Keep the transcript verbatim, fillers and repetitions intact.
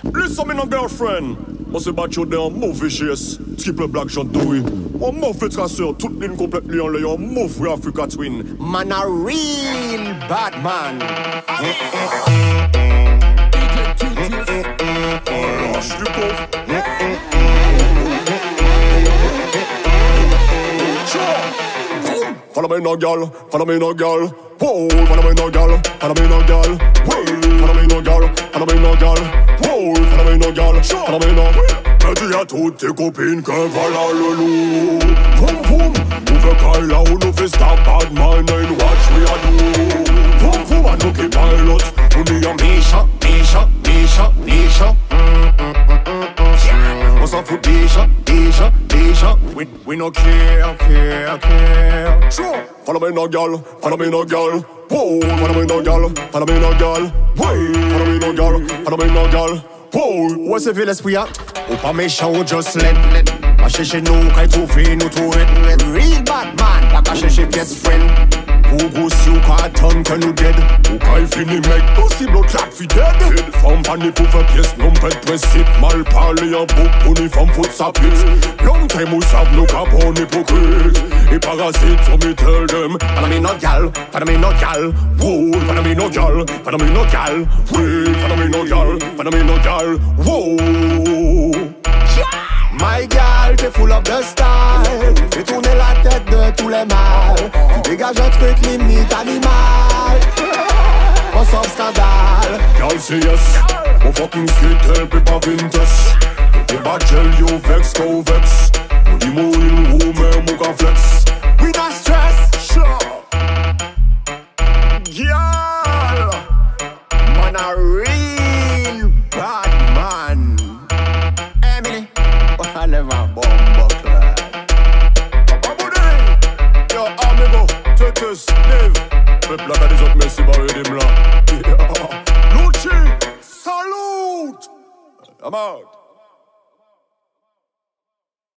Listen me no girlfriend. Moi c'est battu dans mauvais chess. Triple black chantoui. On mauvais traceur. Toute ligne complètement en l'air. Mauvais Africa Twin. Man a real bad man. Oh lâche du pauvre. Follow me no girl, follow me no girl. Whoa, follow me no girl, follow me no girl. Whoa, follow me no girl, follow me no girl. Whoa, follow me no girl, follow me no. Je dis à toutes tes copines que voilà le loup. Vroom vroom, ouvre Kyle out, nous fait stop bad man and watch we a do. Vroom vroom, I know keep pilot. On dit à Misha, Misha, Misha, Misha. On s'en fout déjà, déjà, déjà. We, we no care, care, care. Sure. Follow me no girl, follow me no girl. Whoa, follow me no girl, follow me no girl. Whoa, follow me no girl, follow me no girl. Whoa. Où est-ce que l'esprit a? Ou pas méchant ou just let. Pas chercher nous, qu'à trouver nous trouver. Real bad man, pas qu'à chercher pièce friend. Ou gros si ou qu'à attendre que nous dead. Ou qu'à fini mec, possible au clap fi dead. Femme pas ni pour faire pièce, non pas de principe. Mal parler en bouc pour ni femme fout sa pite. Long time ou savent nous qu'à bon hypocrite. Et parasites, so me tell them. Follow me no gal, follow me no gal. Whoa, follow me no gal, follow me no gal. Wait, follow me no gal, follow me no gal. Whoa. My gal, t'es full of the style. Fais tourner la tête de tous les mâles. Tu dégages un truc limite animal. On sort scandale. Y'all say yes. Mon fucking street help it pas vintage. T'es bad gel, you vex, go vex. On dit mou in woman, mou ka flex. We not stress. Sure. Girl, man a real bad man. Emily, I never bomb clad. Yo, amigo, Tetus, Dave. Peuple là, des autres, merci, bah, aider-moi là. Lucci, salute! I'm out.